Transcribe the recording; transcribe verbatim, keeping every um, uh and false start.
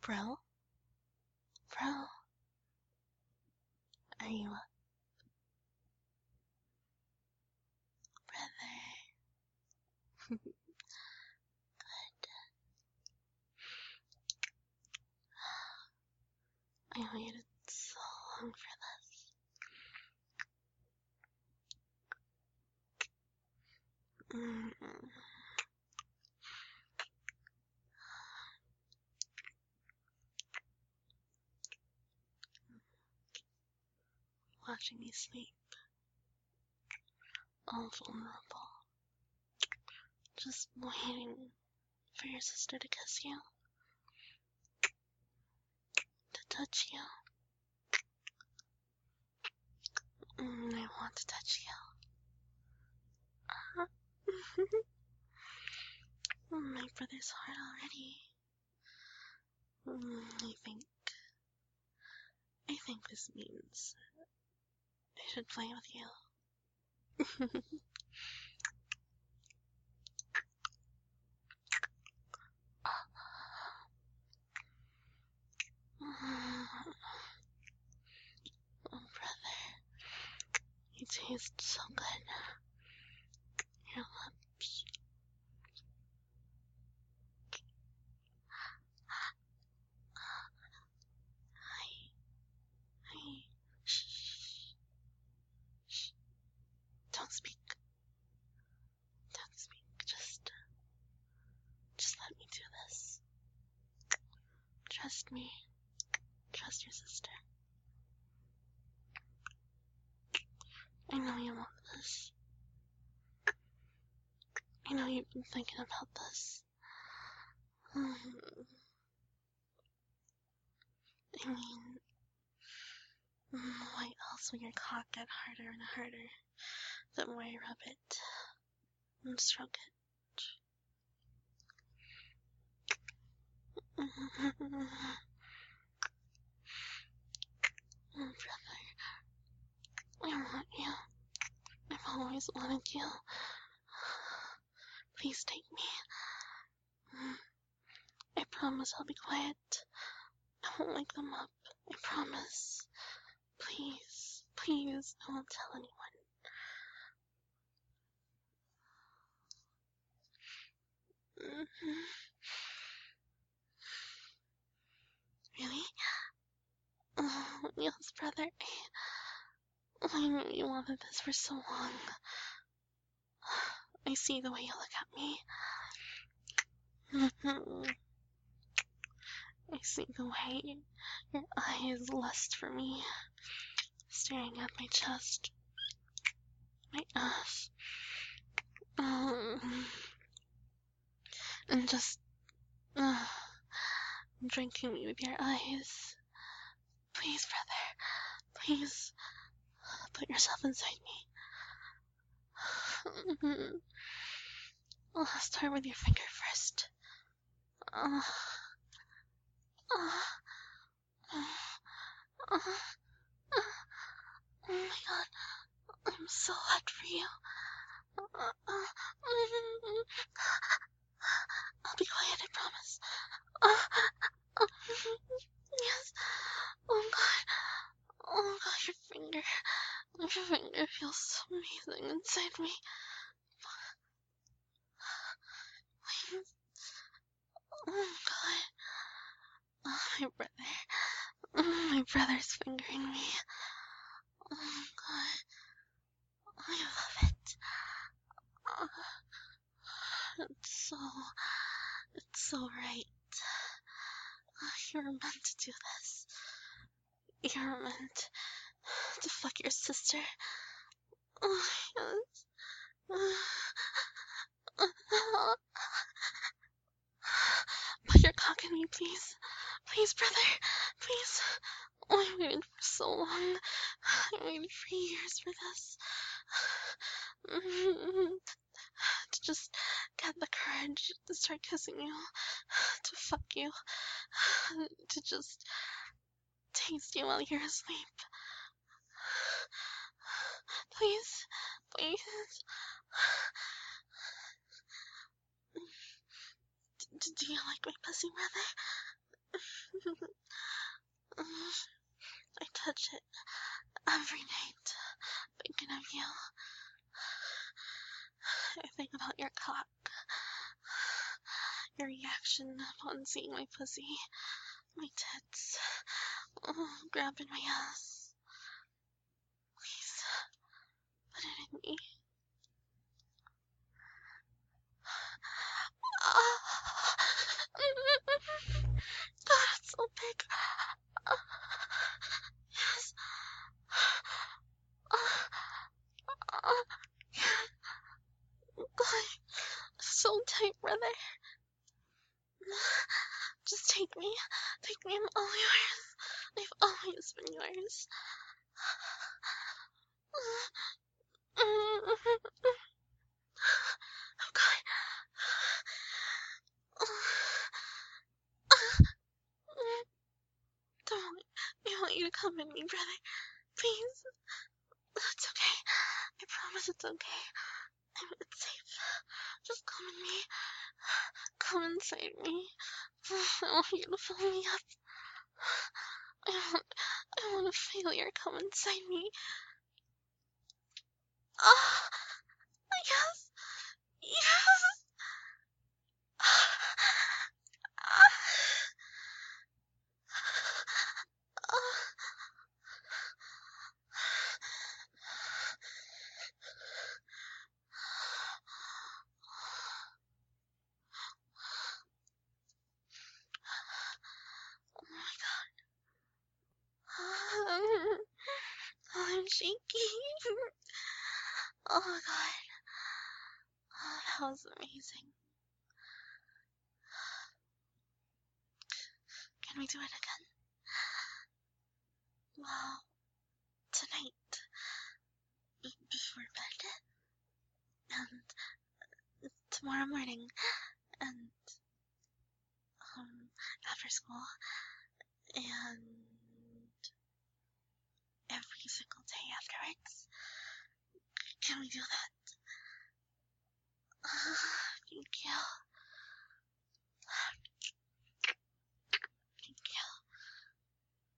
Bro? Bro? Are you up? Brother? Good. I waited so long for this. Mm. Watching me sleep. All vulnerable. Just waiting for your sister to kiss you. To touch you. Mm, I want to touch you. My brother's heart already. Mm, I think. I think this means I should play with you. Oh, brother. You taste so good. Your lips. Hi. Hi. Shh. Shh. Don't speak. Don't speak. Just. Just let me do this. Trust me. Trust your sister. I know you want this. I know you've been thinking about this. Um, I mean, why else will your cock get harder and harder the more I rub it and stroke it? Oh, brother, I want you. I've always wanted you. Please take me. I promise I'll be quiet. I won't wake them up. I promise. Please, please, I won't tell anyone. Really? Oh, yes, brother. I, I knew you wanted this for so long. I see the way you look at me. I see the way your eyes lust for me, staring at my chest, my ass, um, and just uh, drinking me with your eyes. Please, brother, please put yourself inside me. I'll start with your finger first. Uh, uh, uh, uh, oh my god, I'm so hot for you. Uh, uh, I'll be quiet, I promise. Uh, uh, yes. Oh god. Oh god, your finger. Your finger feels so amazing inside me. Please. Oh god. Oh, my brother. My brother's fingering me. Oh god. I love it. Oh, it's so. It's so right. You're meant to do this. You're meant to fuck your sister. Oh, yes. Put your cock in me, please. Please, brother. Please. Oh, I waited for so long. I waited for years for this. To just get the courage to start kissing you. To fuck you. To just taste you while you're asleep. Please. Please. Do you like my pussy, brother? I touch it every night, thinking of you. I think about your cock, your reaction upon seeing my pussy, my tits, oh, grabbing my ass. Please, put it in me. God, it's so big. Yes. God, so tight, brother. Just take me. Take me, I'm all yours. I've always been yours. Oh, God. Don't. I want you to come in me, brother. Please. It's okay. I promise it's okay. It's safe. Just come in me. Come inside me. I want you to fill me up. I want, I want to feel your come inside me. Ah, yes, yes. Ah, oh my God. Oh, I'm shaky. Oh God. Oh, that was amazing. Can we do it again? Well, tonight, b- before bed, and tomorrow morning, and um, after school, and every single day afterwards. Can we do that? Thank you.